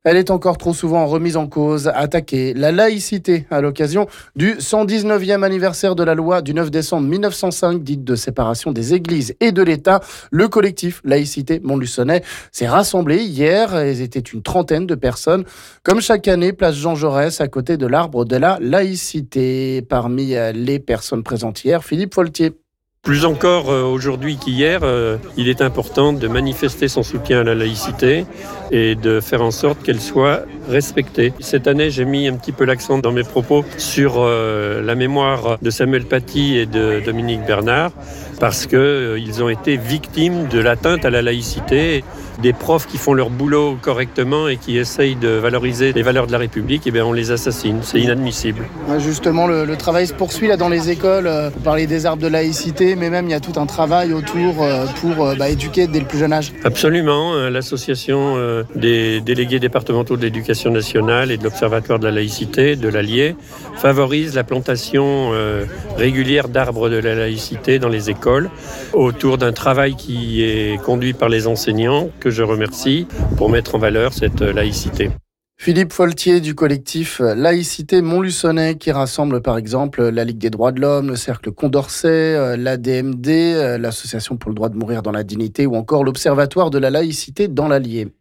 Elle est encore trop souvent remise en cause, attaquée. La laïcité, à l'occasion du 119e anniversaire de la loi du 9 décembre 1905, dite de séparation des églises et de l'État, le collectif Laïcité Montluçonnais s'est rassemblé hier. Ils étaient une trentaine de personnes. Comme chaque année, place Jean Jaurès, à côté de l'arbre de la laïcité. Parmi les personnes présentes hier, Philippe Foltier. Plus encore aujourd'hui qu'hier, il est important de manifester son soutien à la laïcité et de faire en sorte qu'elle soit respectée. Cette année, j'ai mis un petit peu l'accent dans mes propos sur la mémoire de Samuel Paty et de Dominique Bernard parce qu'ils ont été victimes de l'atteinte à la laïcité. Des profs qui font leur boulot correctement et qui essayent de valoriser les valeurs de la République, on les assassine. C'est inadmissible. Justement, le travail se poursuit là dans les écoles. Vous parlez des arbres de laïcité, mais même il y a tout un travail autour pour éduquer dès le plus jeune âge. Absolument. L'association des délégués départementaux de l'éducation nationale et de l'Observatoire de la laïcité, de l'Allier, favorise la plantation régulière d'arbres de la laïcité dans les écoles autour d'un travail qui est conduit par les enseignants, que je remercie pour mettre en valeur cette laïcité. Philippe Foltier du collectif Laïcité Montluçonnais qui rassemble par exemple la Ligue des droits de l'homme, le Cercle Condorcet, l'ADMD, l'Association pour le droit de mourir dans la dignité ou encore l'Observatoire de la laïcité dans l'Allier.